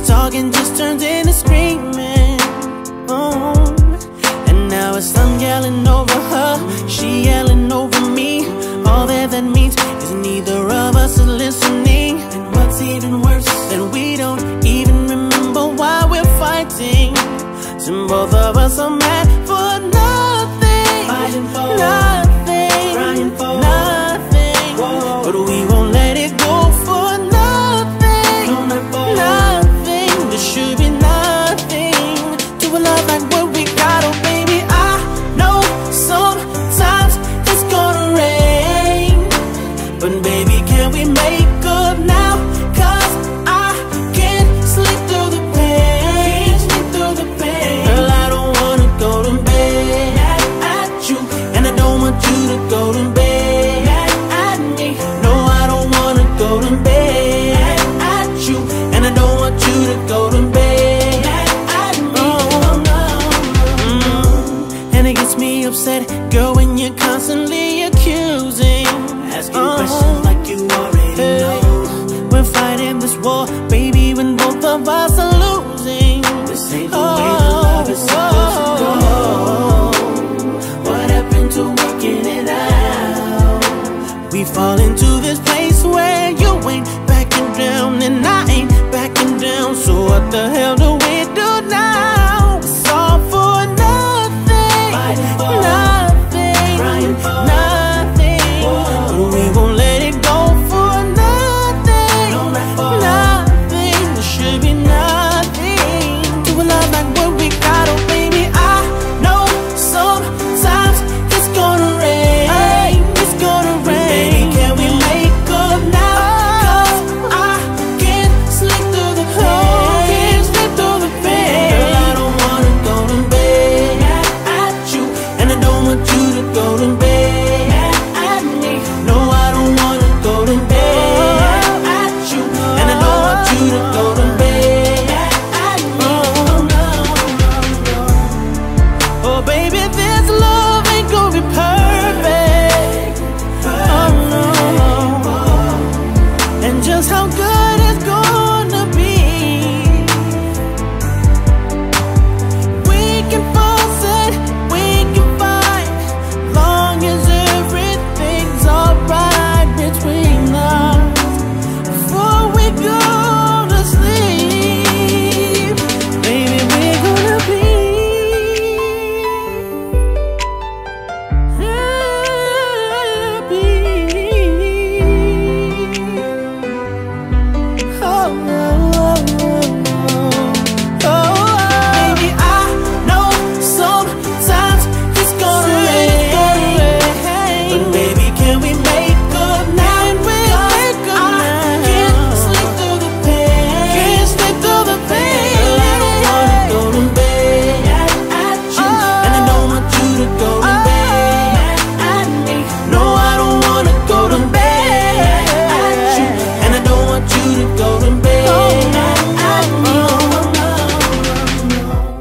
talking just turns into screaming. Oh. And now it's I'm yelling over her, she yelling over me. All that means is neither of us is listening. And what's even worse, that we don't even remember why we're fighting. So both of us are mad for nothing, fighting for nothing, crying for nothing. Whoa. But we won't let it go for nothing, no, not for nothing. There should be nothing to a love like what we got. Oh baby, I know sometimes it's gonna rain, but baby, can we make up now? Cause I can't sleep through the pain, sleep through the pain. Girl, I don't wanna go to bed mad at you, and I don't want you to go to bed mad at me. No, I don't wanna go to bed mad at you, and I don't want you to go to bed mad at me. Oh, no. And it gets me upset, girl, when you're constantly accusing, asking questions like you already know. We're fighting this war, baby, when both of us are losing. This ain't the way the love is supposed to go. What happened to working it out? We fall into this place where you ain't backing down and I ain't backing down. So what the hell